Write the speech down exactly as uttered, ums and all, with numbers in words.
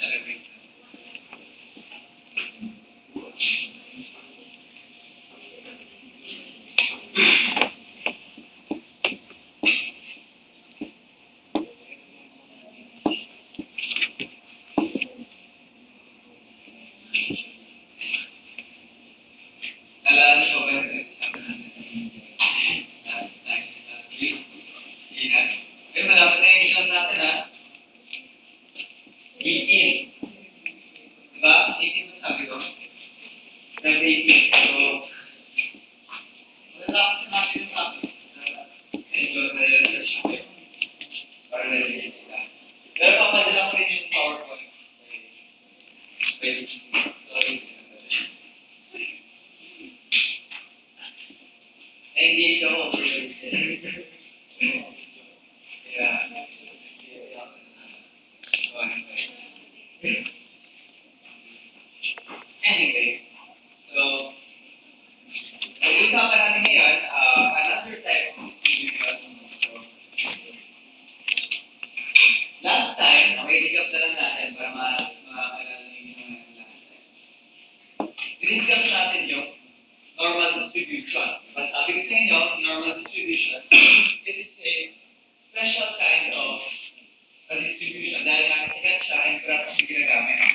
celebrate. Nalala niyo ba yung sabi natin last time, last week? Ingat. Pero malapit na yung exam natin, ha? eighteen. Diba? eighteen mo sabi ko? eighteen. So, matatapos na natin yung topic. Enjoy na yung research. Para na-release sila. Pero papadala ko rin yung PowerPoint. Wait. Sorry. Engage ako. Kaya, anyway, so, pag-usapan natin ngayon, uh, another type of distribution. So, last time, okay, recap na lang natin para ma-alala nyo yung mga last time. I-recap natin yung normal distribution. But sabi ko sa inyo, normal distribution, it is a special kind of a distribution. Dahil nakasikat siya, yung graph yung ginagamit.